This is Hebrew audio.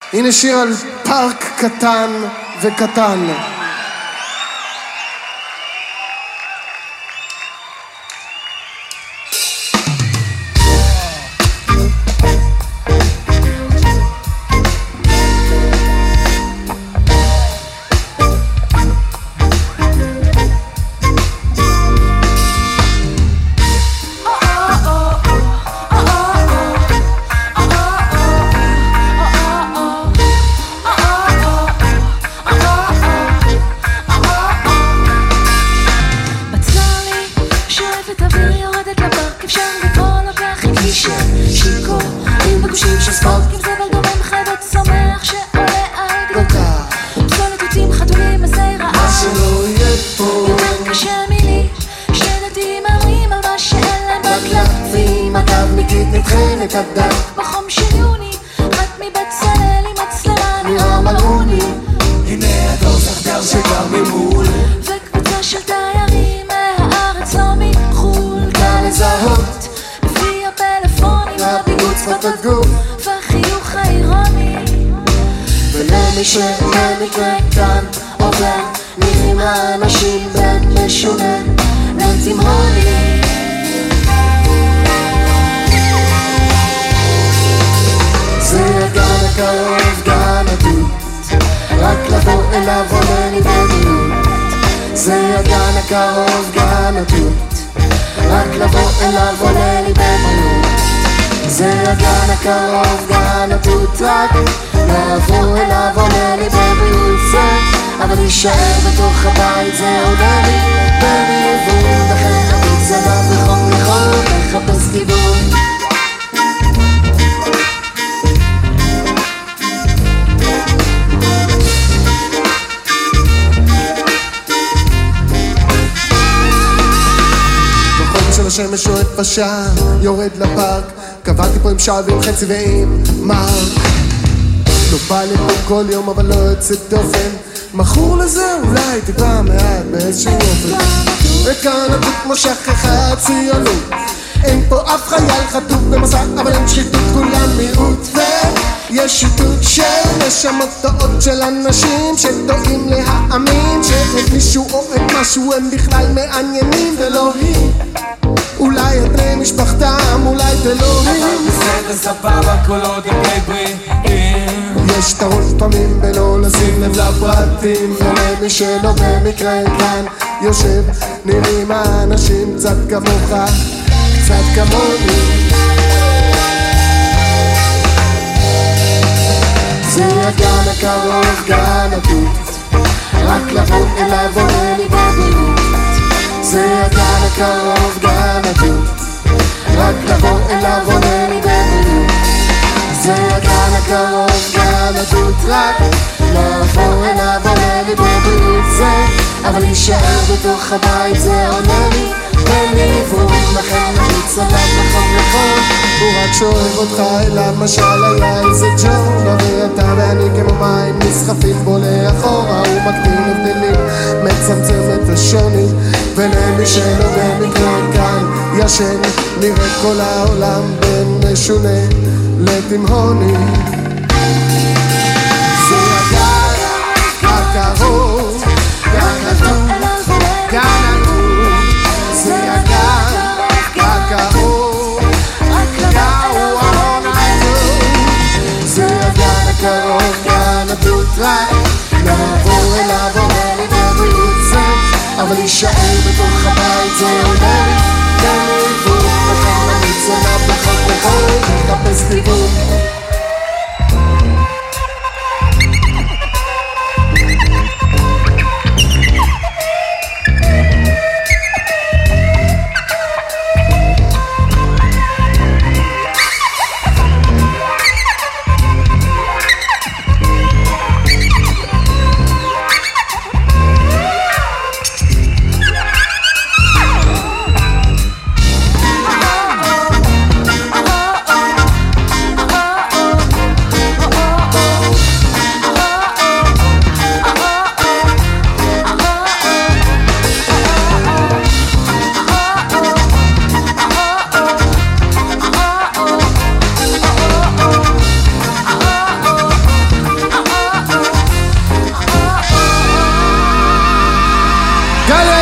הנה שיר על פארק קטן וקטן. השמש שואט בשער, יורד לפארק, קבעתי פה עם שעה ועם חצי ועם מרק. לא בא לפה כל יום אבל לא יוצא דופן, מכור לזה אולי טיפה מעט באיזשהו אופן. וכאן הדוק מושך אחד ציונות, אין פה אף חייל חטוף במסע אבל אין שחיתות, כולם מיעוט ויש שיטוט של נשמות טועות של אנשים שטועים להאמין שאת מישהו או את משהו הם בכלל מעניינים ולא היא. אולי את בני משפחתם, אולי את אלוהים. בסדר סבבה כל עוד הם בריאים. יש את הראש פעמים בלא לשים לב לפרטים, ולמי שלא במקרה כאן יושב נראים האנשים קצת כמוך, קצת כמוני. זה הגן הקרוב, גן התות, רק לבוא אליו עולה לי בבריאות. זה הגן הקרוב, גן התות, רק לבוא אליו עולה לי בבריאות. זה הגן הקרוב, גן התות, רק לבוא אליו עולה לי בבריאות. זה, אבל להישאר בתוך הבית זה עולה לי בניוון, לכן אני צלם לחום לחום. הוא רק שואב אותך אליו משל היה איזה ג'ון, ואתה ואני כמו מים נסחפים בו לאחורה. הוא מקטין הבדלים, מצמצם את השוני, ולמי שלא במקרה כאן ישן נראה כל העולם בין משונה לתימהוני. זה הגן הקרוב, גן התות, גן התות. זה הגן הקרוב, גן התות. זה הגן הקרוב, גן התות, רק לעבור אליו עולה לי בבריאות. זה אבל להישאר בתוך הבית זה עולה לי בניוון, לכן אני צלם לחום לחום, מחפש דיוון. גליה